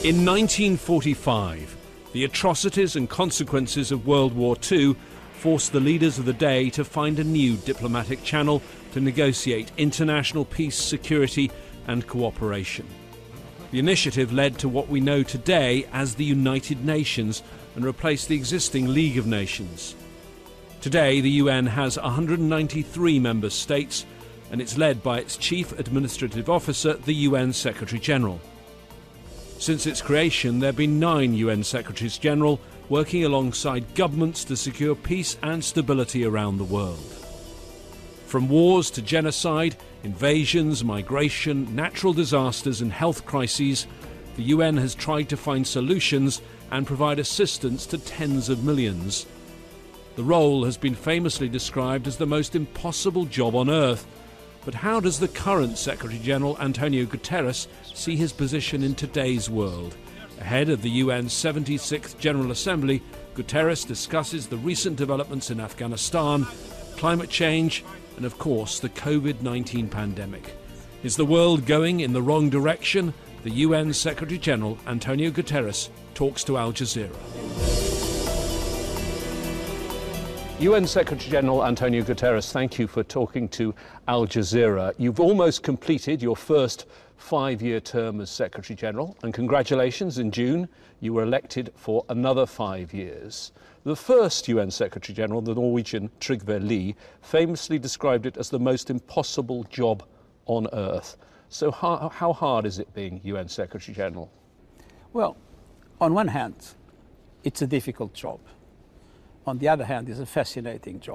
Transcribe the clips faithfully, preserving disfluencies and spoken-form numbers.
In nineteen forty-five, the atrocities and consequences of World War Two forced the leaders of the day to find a new diplomatic channel to negotiate international peace, security and cooperation. The initiative led to what we know today as the United Nations and replaced the existing League of Nations. Today, the U N has one hundred ninety-three member states and it's led by its Chief Administrative Officer, the U N Secretary-General. Since its creation, there have been nine U N Secretaries-General working alongside governments to secure peace and stability around the world. From wars to genocide, invasions, migration, natural disasters and health crises, the U N has tried to find solutions and provide assistance to tens of millions. The role has been famously described as the most impossible job on earth. But how does the current Secretary-General Antonio Guterres see his position in today's world? Ahead of the U N's seventy-sixth General Assembly, Guterres discusses the recent developments in Afghanistan, climate change, and of course the COVID nineteen pandemic. Is the world going in the wrong direction? The U N Secretary-General Antonio Guterres talks to Al Jazeera. U N Secretary-General Antonio Guterres, thank you for talking to Al Jazeera. You've almost completed your first five-year term as Secretary-General, and congratulations, in June you were elected for another five years. The first U N Secretary-General, the Norwegian Trygve Lie, famously described it as the most impossible job on earth. So how, how hard is it being U N Secretary-General? Well, on one hand, it's a difficult job. On the other hand, it's a fascinating job.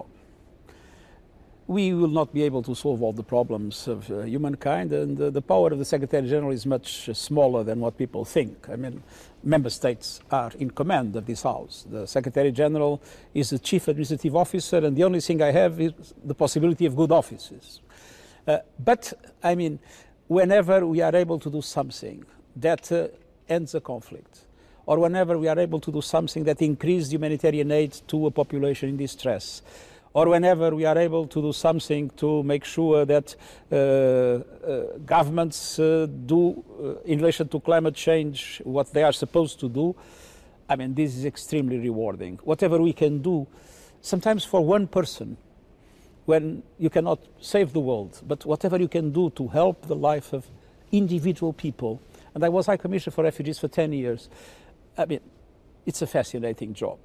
We will not be able to solve all the problems of uh, humankind, and uh, the power of the Secretary-General is much uh, smaller than what people think. I mean, member states are in command of this House. The Secretary-General is the Chief Administrative Officer, and the only thing I have is the possibility of good offices. Uh, but, I mean, whenever we are able to do something that uh, ends a conflict, or whenever we are able to do something that increases humanitarian aid to a population in distress, or whenever we are able to do something to make sure that uh, uh, governments uh, do, uh, in relation to climate change, what they are supposed to do, I mean, this is extremely rewarding. Whatever we can do, sometimes for one person, when you cannot save the world, but whatever you can do to help the life of individual people. And I was High Commissioner for Refugees for ten years. I mean, it's a fascinating job.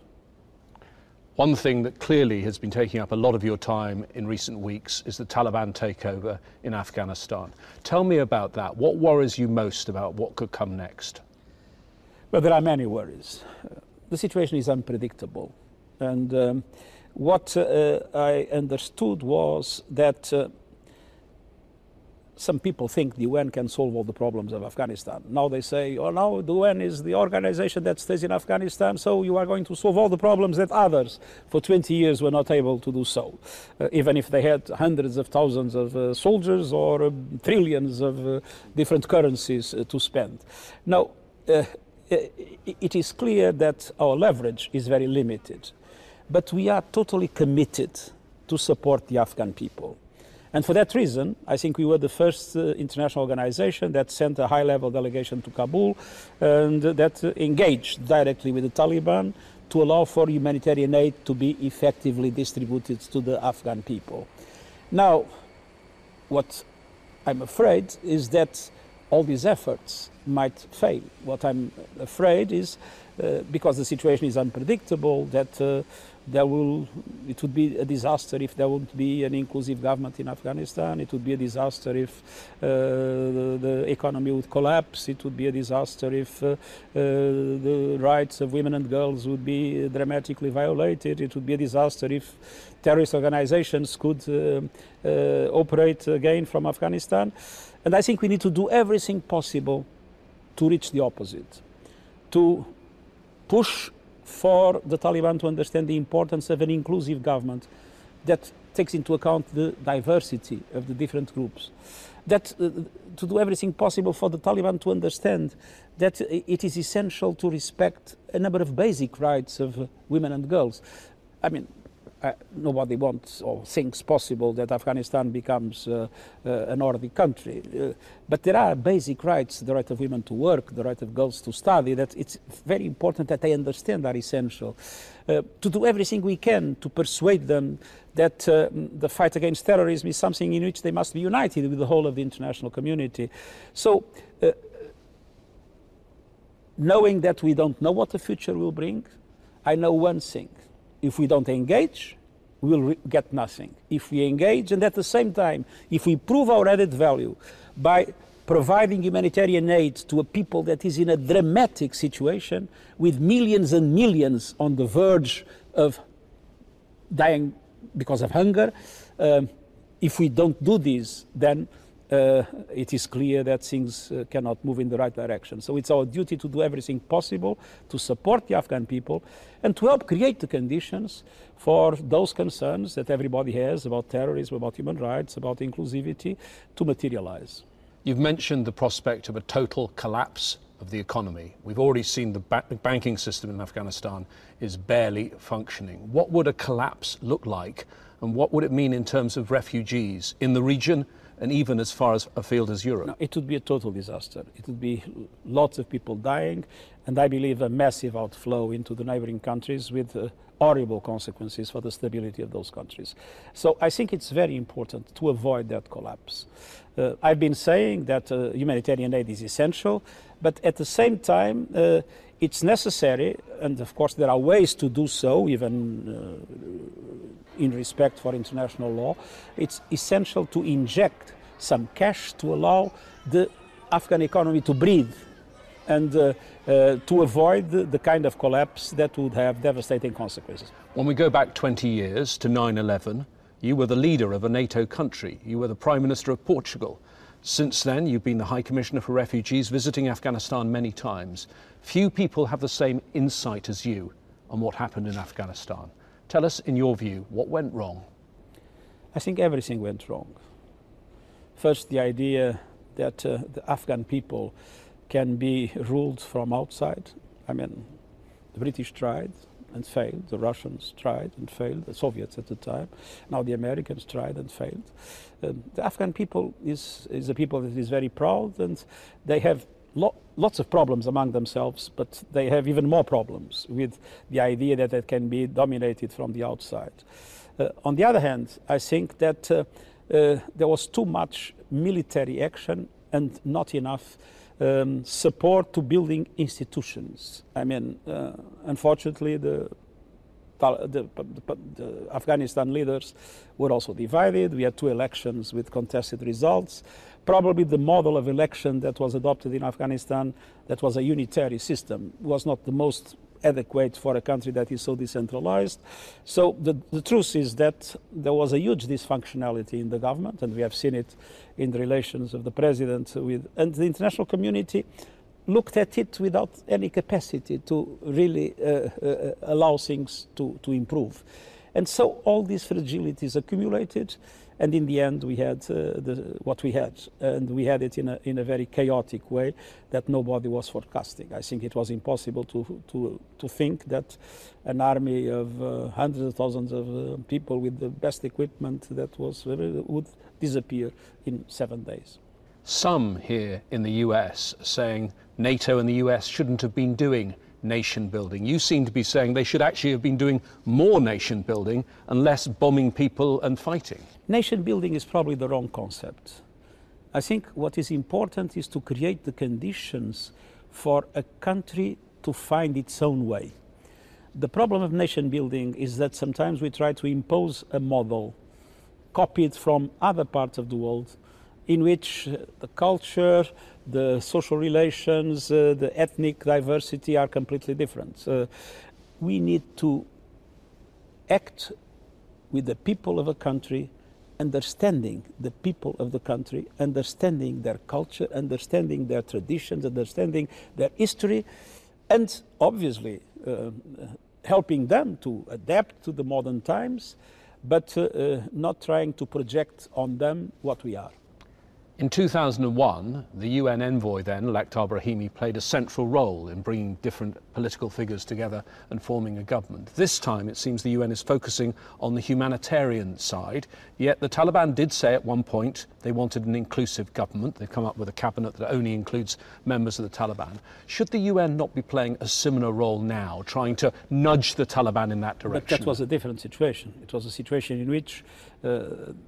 One thing that clearly has been taking up a lot of your time in recent weeks is the Taliban takeover in Afghanistan. Tell me about that. What worries you most about what could come next? Well, there are many worries. Uh, the situation is unpredictable. And um, what uh, I understood was that uh, some people think the U N can solve all the problems of Afghanistan. Now they say, oh, now the U N is the organization that stays in Afghanistan, so you are going to solve all the problems that others for twenty years were not able to do so, uh, even if they had hundreds of thousands of uh, soldiers or uh, trillions of uh, different currencies uh, to spend. Now, uh, it is clear that our leverage is very limited, but we are totally committed to support the Afghan people. And for that reason, I think we were the first uh, international organization that sent a high-level delegation to Kabul and uh, that uh, engaged directly with the Taliban to allow for humanitarian aid to be effectively distributed to the Afghan people. Now, what I'm afraid is that all these efforts might fail. What I'm afraid is, uh, because the situation is unpredictable, that uh, There will, it would be a disaster if there wouldn't be an inclusive government in Afghanistan. It would be a disaster if uh, the, the economy would collapse. It would be a disaster if uh, uh, the rights of women and girls would be dramatically violated. It would be a disaster if terrorist organizations could uh, uh, operate again from Afghanistan. And I think we need to do everything possible to reach the opposite, to push for the Taliban to understand the importance of an inclusive government that takes into account the diversity of the different groups, that uh, to do everything possible for the Taliban to understand that it is essential to respect a number of basic rights of uh, women and girls. I mean, Uh, nobody wants or thinks possible that Afghanistan becomes uh, uh, a Nordic country. Uh, but there are basic rights, the right of women to work, the right of girls to study, that it's very important that they understand are essential. Uh, to do everything we can to persuade them that uh, the fight against terrorism is something in which they must be united with the whole of the international community. So, uh, knowing that we don't know what the future will bring, I know one thing. If we don't engage, we will get nothing. If we engage, and at the same time, if we prove our added value by providing humanitarian aid to a people that is in a dramatic situation, with millions and millions on the verge of dying because of hunger, um, if we don't do this, then Uh, it is clear that things uh, cannot move in the right direction. So it's our duty to do everything possible to support the Afghan people and to help create the conditions for those concerns that everybody has about terrorism, about human rights, about inclusivity to materialize. You've mentioned the prospect of a total collapse of the economy. We've already seen the ba- banking system in Afghanistan is barely functioning. What would a collapse look like, and what would it mean in terms of refugees in the region and even as far as afield as Europe? No, it would be a total disaster. It would be lots of people dying, and I believe a massive outflow into the neighboring countries with uh, horrible consequences for the stability of those countries. So I think it's very important to avoid that collapse. Uh, I've been saying that uh, humanitarian aid is essential, but at the same time, uh, it's necessary, and of course there are ways to do so, even uh, in respect for international law. It's essential to inject some cash to allow the Afghan economy to breathe and uh, uh, to avoid the, the kind of collapse that would have devastating consequences. When we go back twenty years to nine eleven, you were the leader of a NATO country. You were the Prime Minister of Portugal. Since then, you've been the High Commissioner for Refugees, visiting Afghanistan many times. Few people have the same insight as you on what happened in Afghanistan. Tell us, in your view, what went wrong? I think everything went wrong. First, the idea that uh, the Afghan people can be ruled from outside. I mean, the British tried and failed, the Russians tried and failed, the Soviets at the time, now the Americans tried and failed. Um, the Afghan people is, is a people that is very proud, and they have lo lots of problems among themselves, but they have even more problems with the idea that it can be dominated from the outside. Uh, on the other hand, I think that uh, uh, there was too much military action and not enough um, support to building institutions. I mean, uh, unfortunately, the, the, the, the Afghanistan leaders were also divided. We had two elections with contested results. Probably the model of election that was adopted in Afghanistan, that was a unitary system, was not the most adequate for a country that is so decentralized. So the, the truth is that there was a huge dysfunctionality in the government, and we have seen it in the relations of the president with, and the international community looked at it without any capacity to really uh, uh, allow things to, to improve. And so all these fragilities accumulated, and in the end we had uh, the, what we had, and we had it in a, in a very chaotic way that nobody was forecasting. I think it was impossible to, to, to think that an army of uh, hundreds of thousands of uh, people with the best equipment that was uh, would disappear in seven days. Some here in the U S saying NATO and the U S shouldn't have been doing nation building. You seem to be saying they should actually have been doing more nation building and less bombing people and fighting. Nation building is probably the wrong concept. I think what is important is to create the conditions for a country to find its own way. The problem of nation building is that sometimes we try to impose a model copied from other parts of the world in which the culture, the social relations, uh, the ethnic diversity are completely different. Uh, we need to act with the people of a country, understanding the people of the country, understanding their culture, understanding their traditions, understanding their history, and obviously uh, helping them to adapt to the modern times, but uh, uh, not trying to project on them what we are. In two thousand one, the U N envoy then, Lakhdar Brahimi, played a central role in bringing different political figures together and forming a government. This time, it seems the U N is focusing on the humanitarian side, yet the Taliban did say at one point they wanted an inclusive government. They've come up with a cabinet that only includes members of the Taliban. Should the U N not be playing a similar role now, trying to nudge the Taliban in that direction? But that was a different situation. It was a situation in which uh,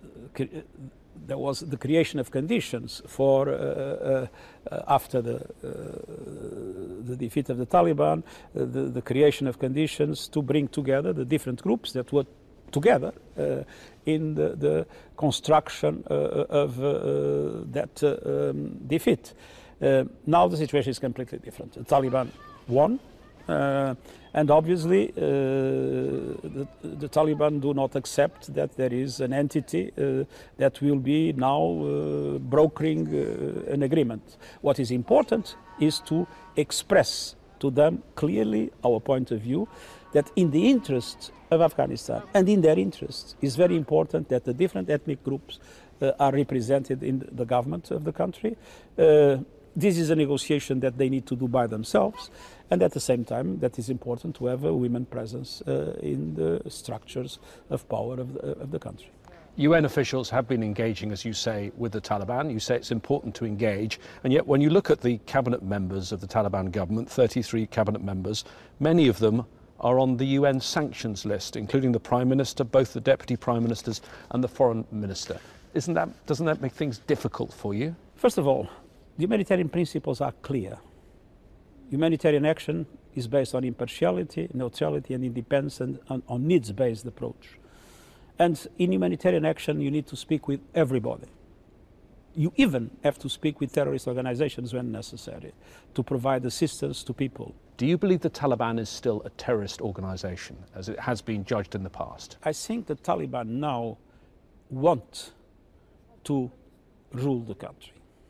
there was the creation of conditions for, uh, uh, uh, after the, uh, the defeat of the Taliban, uh, the, the creation of conditions to bring together the different groups that were together uh, in the, the construction uh, of uh, that uh, um, defeat. Uh, now the situation is completely different. The Taliban won. Uh, and obviously uh, the, the Taliban do not accept that there is an entity uh, that will be now uh, brokering uh, an agreement. What is important is to express to them clearly our point of view, that in the interest of Afghanistan and in their interests is very important that the different ethnic groups uh, are represented in the government of the country. Uh, This is a negotiation that they need to do by themselves, and at the same time that is important to have a women presence uh, in the structures of power of the, of the country. U N officials have been engaging, as you say, with the Taliban. You say it's important to engage, and yet when you look at the cabinet members of the Taliban government, thirty-three cabinet members, many of them are on the U N sanctions list, including the Prime Minister, both the Deputy Prime Ministers and the Foreign Minister. Isn't that, doesn't that make things difficult for you? First of all, the humanitarian principles are clear. Humanitarian action is based on impartiality, neutrality and independence, and on, on needs-based approach. And in humanitarian action you need to speak with everybody. You even have to speak with terrorist organizations when necessary to provide assistance to people. Do you believe the Taliban is still a terrorist organization, as it has been judged in the past? I think the Taliban now want to rule the country.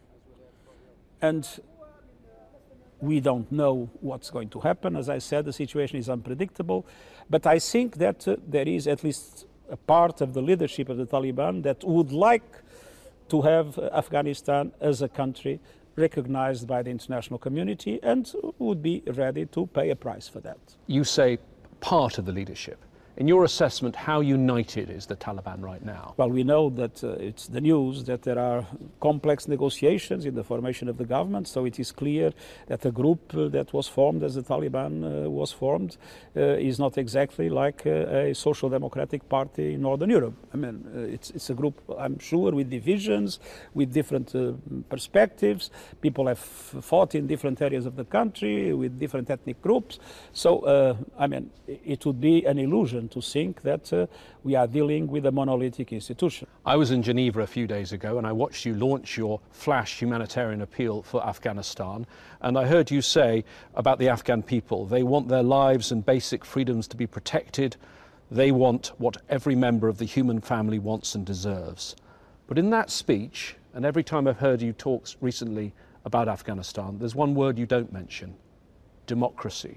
And we don't know what's going to happen. As I said, the situation is unpredictable. But I think that uh, there is at least a part of the leadership of the Taliban that would like to have Afghanistan as a country recognized by the international community and would be ready to pay a price for that. You say part of the leadership. In your assessment, how united is the Taliban right now? Well, we know that uh, it's the news that there are complex negotiations in the formation of the government, so it is clear that the group uh, that was formed as the Taliban uh, was formed uh, is not exactly like uh, a social democratic party in Northern Europe. I mean, uh, it's, it's a group, I'm sure, with divisions, with different uh, perspectives. People have fought in different areas of the country, with different ethnic groups. So, uh, I mean, it would be an illusion to think that uh, we are dealing with a monolithic institution. I was in Geneva a few days ago and I watched you launch your flash humanitarian appeal for Afghanistan, and I heard you say about the Afghan people, they want their lives and basic freedoms to be protected. They want what every member of the human family wants and deserves. But in that speech, and every time I've heard you talk recently about Afghanistan, there's one word you don't mention: democracy.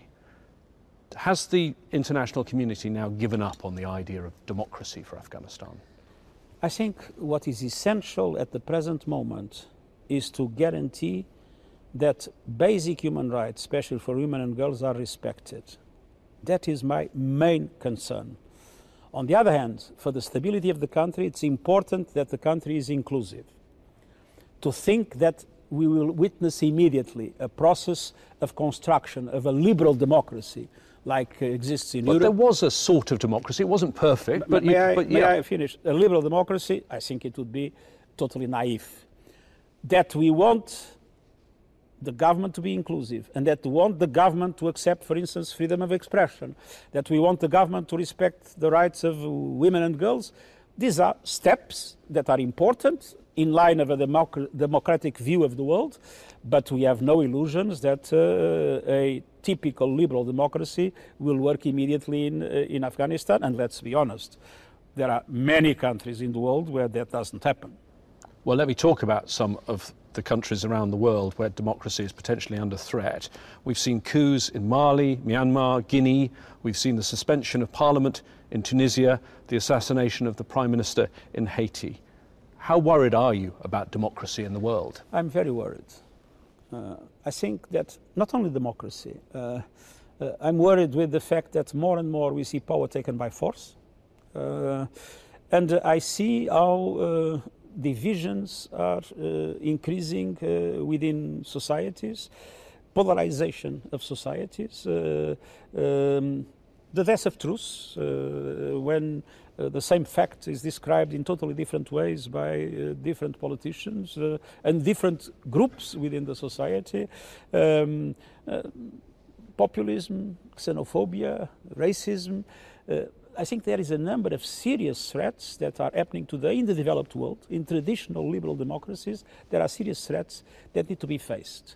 Has the international community now given up on the idea of democracy for Afghanistan? I think what is essential at the present moment is to guarantee that basic human rights, especially for women and girls, are respected. That is my main concern. On the other hand, for the stability of the country, it's important that the country is inclusive. To think that we will witness immediately a process of construction of a liberal democracy like uh, exists in but Europe. But there was a sort of democracy. It wasn't perfect. But, but, may, you, I, but may yeah. I finish? A liberal democracy, I think it would be totally naive. That we want the government to be inclusive, and that we want the government to accept, for instance, freedom of expression, that we want the government to respect the rights of women and girls. These are steps that are important in line of a democ democratic view of the world, but we have no illusions that uh, a typical liberal democracy will work immediately in, uh, in Afghanistan. And let's be honest, there are many countries in the world where that doesn't happen. Well, let me talk about some of the countries around the world where democracy is potentially under threat. We've seen coups in Mali, Myanmar, Guinea. We've seen the suspension of parliament in Tunisia, the assassination of the Prime Minister in Haiti. How worried are you about democracy in the world? I'm very worried. Uh, I think that not only democracy, uh, uh, I'm worried with the fact that more and more we see power taken by force. Uh, and uh, I see how uh, divisions are uh, increasing uh, within societies, polarization of societies, uh, um, the death of truth, uh, when uh, the same fact is described in totally different ways by uh, different politicians uh, and different groups within the society. Um, uh, populism, xenophobia, racism. Uh, I think there is a number of serious threats that are happening today in the developed world. In traditional liberal democracies, there are serious threats that need to be faced.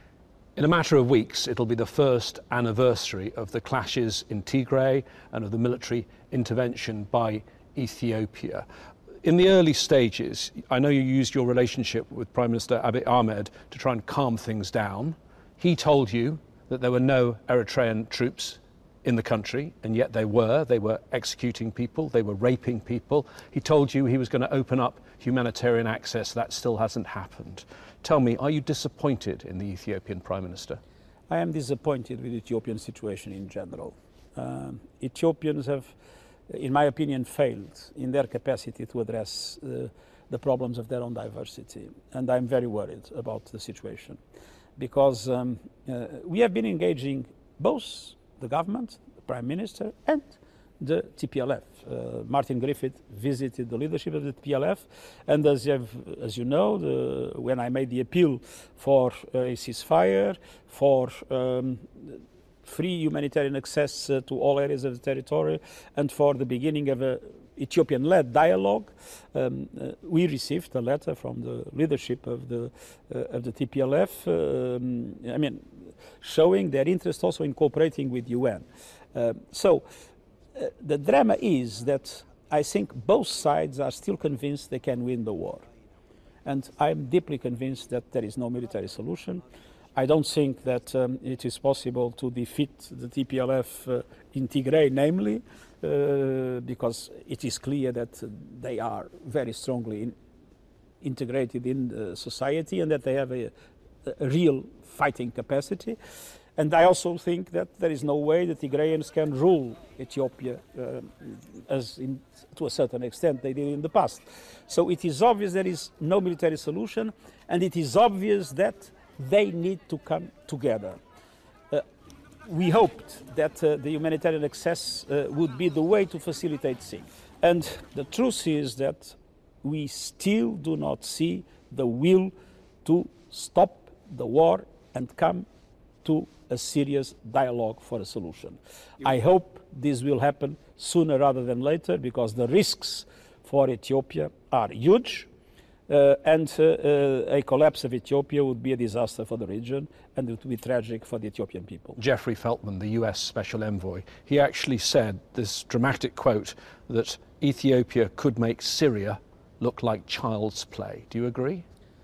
In a matter of weeks, it'll be the first anniversary of the clashes in Tigray and of the military intervention by Ethiopia. In the early stages, I know you used your relationship with Prime Minister Abiy Ahmed to try and calm things down. He told you that there were no Eritrean troops in the country, and yet they were. They were executing people, they were raping people. He told you he was going to open up humanitarian access. That still hasn't happened. Tell me, are you disappointed in the Ethiopian Prime Minister? I am disappointed with the Ethiopian situation in general. Um, Ethiopians have, in my opinion, failed in their capacity to address uh, the problems of their own diversity. And I'm very worried about the situation because um, uh, we have been engaging both the government, the Prime Minister, and the T P L F. Uh, Martin Griffith visited the leadership of the T P L F, and as you, have, as you know, the, when I made the appeal for a ceasefire, for um, free humanitarian access uh, to all areas of the territory, and for the beginning of a Ethiopian-led dialogue, um, uh, we received a letter from the leadership of the uh, of the T P L F. Um, I mean, showing their interest also in cooperating with U N. Uh, so. Uh, the drama is that I think both sides are still convinced they can win the war. And I'm deeply convinced that there is no military solution. I don't think that um, it is possible to defeat the T P L F uh, in Tigray, namely, uh, because it is clear that they are very strongly in, integrated in the society and that they have a, a real fighting capacity. And I also think that there is no way the Tigrayans can rule Ethiopia uh, as in, to a certain extent they did in the past. So it is obvious there is no military solution, and it is obvious that they need to come together. Uh, we hoped that uh, the humanitarian access uh, would be the way to facilitate things. And the truth is that we still do not see the will to stop the war and come to a serious dialogue for a solution. I hope this will happen sooner rather than later because the risks for Ethiopia are huge uh, and uh, uh, a collapse of Ethiopia would be a disaster for the region and it would be tragic for the Ethiopian people. Jeffrey Feltman, the U S Special Envoy, he actually said this dramatic quote that Ethiopia could make Syria look like child's play. Do you agree?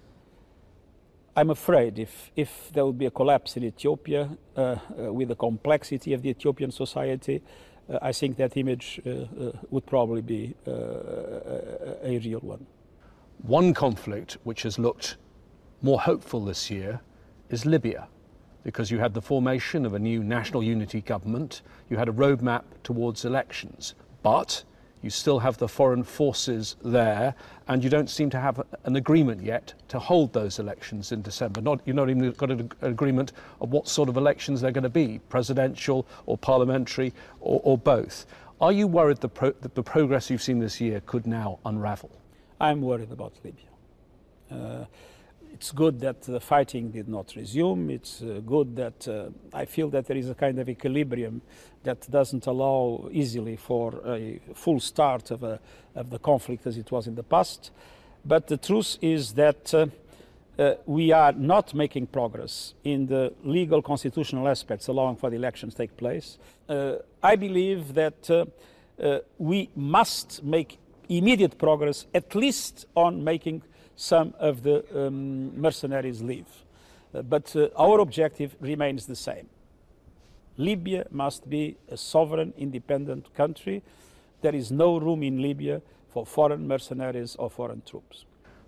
I'm afraid if, if there would be a collapse in Ethiopia uh, uh, with the complexity of the Ethiopian society, uh, I think that image uh, uh, would probably be uh, a, a real one. One conflict which has looked more hopeful this year is Libya, because you had the formation of a new national unity government, you had a roadmap towards elections, but you still have the foreign forces there, and you don't seem to have an agreement yet to hold those elections in December. Not, you've not even got an agreement of what sort of elections they're going to be, presidential or parliamentary or, or both. Are you worried the pro that the progress you've seen this year could now unravel? I'm worried about Libya. Uh, it's good that the fighting did not resume. It's uh, good that uh, I feel that there is a kind of equilibrium that doesn't allow easily for a full start of, a, of the conflict as it was in the past. But the truth is that uh, uh, we are not making progress in the legal constitutional aspects allowing for the elections to take place. Uh, I believe that uh, uh, we must make immediate progress, at least on making some of the um, mercenaries leave. Uh, but uh, our objective remains the same. Libya must be a sovereign, independent country. There is no room in Libya for foreign mercenaries or foreign troops.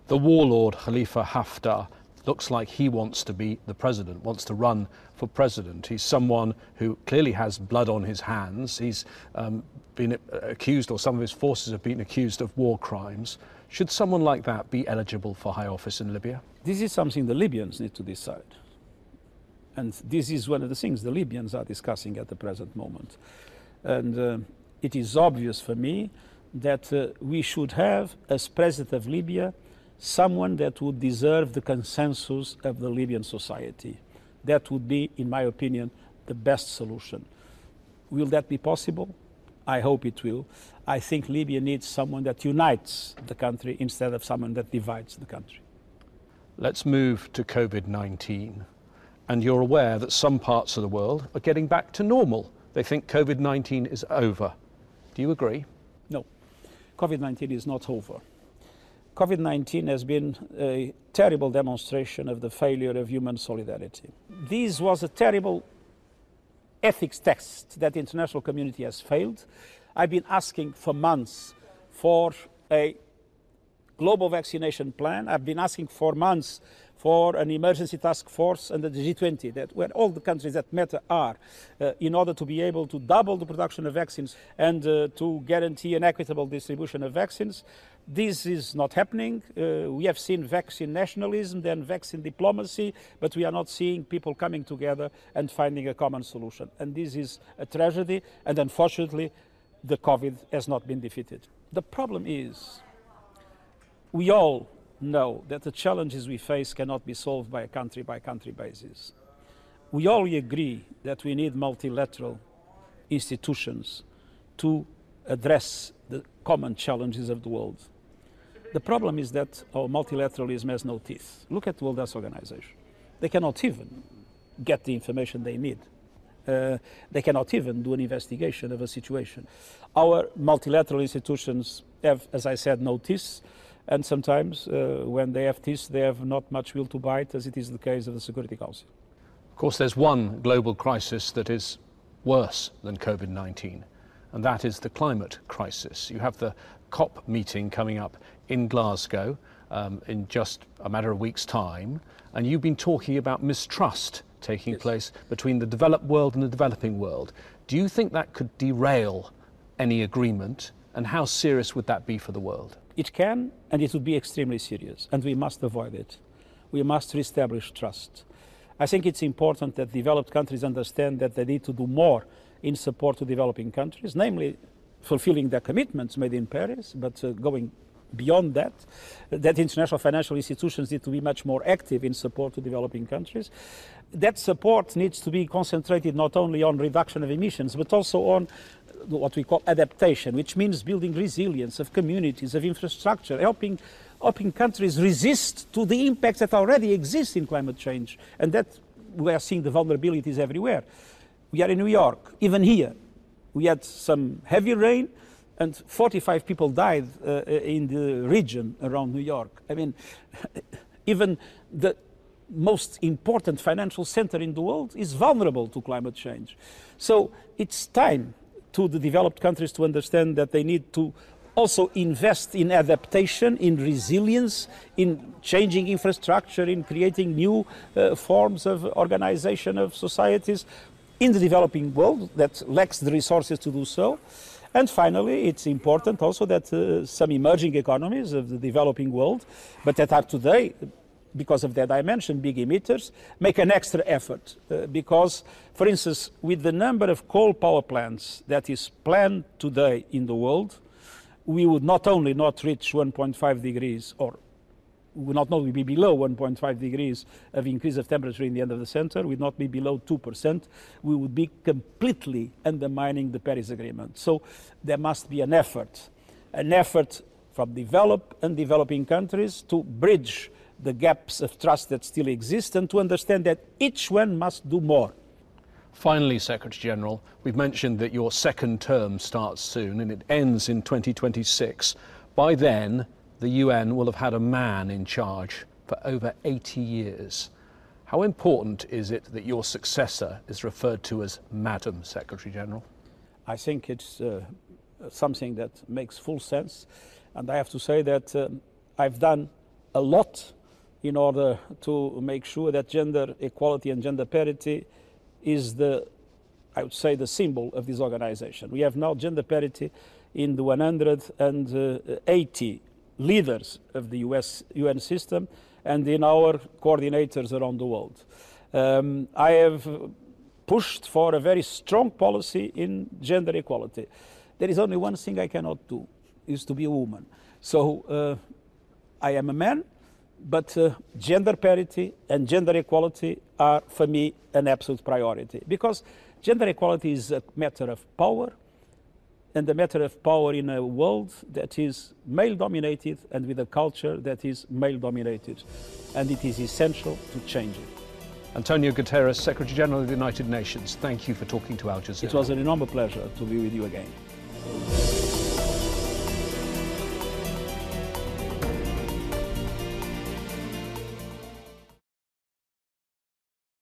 The warlord Khalifa Haftar looks like he wants to be the president, wants to run for president. He's someone who clearly has blood on his hands. He's um, been accused, or some of his forces have been accused of war crimes. Should someone like that be eligible for high office in Libya? This is something the Libyans need to decide. And this is one of the things the Libyans are discussing at the present moment. And uh, it is obvious for me that uh, we should have, as president of Libya, someone that would deserve the consensus of the Libyan society. That would be, in my opinion, the best solution. Will that be possible? I hope it will. I think Libya needs someone that unites the country instead of someone that divides the country. Let's move to COVID nineteen. And you're aware that some parts of the world are getting back to normal. They think COVID nineteen is over. Do you agree? No, COVID nineteen is not over. COVID nineteen has been a terrible demonstration of the failure of human solidarity. This was a terrible ethics test that the international community has failed. I've been asking for months for a global vaccination plan. I've been asking for months for an emergency task force under the G twenty, that where all the countries that matter are, uh, in order to be able to double the production of vaccines and uh, to guarantee an equitable distribution of vaccines. This is not happening. Uh, we have seen vaccine nationalism, then vaccine diplomacy, but we are not seeing people coming together and finding a common solution. And this is a tragedy, and unfortunately, the COVID has not been defeated. The problem is, we all know that the challenges we face cannot be solved by a country-by-country basis. We all agree that we need multilateral institutions to address the common challenges of the world. The problem is that our multilateralism has no teeth. Look at the World Health Organization. They cannot even get the information they need. Uh, they cannot even do an investigation of a situation. Our multilateral institutions have, as I said, no teeth. And sometimes, uh, when they have teeth, they have not much will to bite, as it is the case of the Security Council. Of course, there's one global crisis that is worse than COVID nineteen, and that is the climate crisis. You have the COP meeting coming up in Glasgow um, in just a matter of weeks' time, and you've been talking about mistrust taking yes. place between the developed world and the developing world. Do you think that could derail any agreement, and how serious would that be for the world? It can, and it would be extremely serious, and we must avoid it. We must reestablish trust. I think it's important that developed countries understand that they need to do more in support to developing countries, namely fulfilling their commitments made in Paris, but uh, going beyond that, that international financial institutions need to be much more active in support to developing countries. That support needs to be concentrated not only on reduction of emissions, but also on what we call adaptation, which means building resilience of communities, of infrastructure, helping, helping countries resist to the impacts that already exist in climate change. And that we are seeing the vulnerabilities everywhere. We are in New York, even here. We had some heavy rain and forty-five people died uh, in the region around New York. I mean, even the most important financial center in the world is vulnerable to climate change. So it's time to the developed countries to understand that they need to also invest in adaptation, in resilience, in changing infrastructure, in creating new uh, forms of organization of societies in the developing world that lacks the resources to do so. And finally, it's important also that uh, some emerging economies of the developing world, but that are today, because of their dimension, big emitters, make an extra effort. Uh, because, for instance, with the number of coal power plants that is planned today in the world, we would not only not reach one point five degrees, or would not only be below one point five degrees of increase of temperature in the end of the century, we would not be below two percent, we would be completely undermining the Paris Agreement. So there must be an effort, an effort from developed and developing countries to bridge the gaps of trust that still exist and to understand that each one must do more. Finally, Secretary General, we've mentioned that your second term starts soon and it ends in twenty twenty-six. By then, the U N will have had a man in charge for over eighty years. How important is it that your successor is referred to as Madam Secretary General? I think it's uh, something that makes full sense. And I have to say that uh, I've done a lot in order to make sure that gender equality and gender parity is the, I would say, the symbol of this organization. We have now gender parity in the one hundred eighty leaders of the U S U N system and in our coordinators around the world. Um, I have pushed for a very strong policy in gender equality. There is only one thing I cannot do, is to be a woman. So uh, I am a man, but uh, gender parity and gender equality are, for me, an absolute priority. Because gender equality is a matter of power, and a matter of power in a world that is male-dominated and with a culture that is male-dominated. And it is essential to change it. Antonio Guterres, Secretary General of the United Nations, thank you for talking to Al Jazeera. It was an enormous pleasure to be with you again.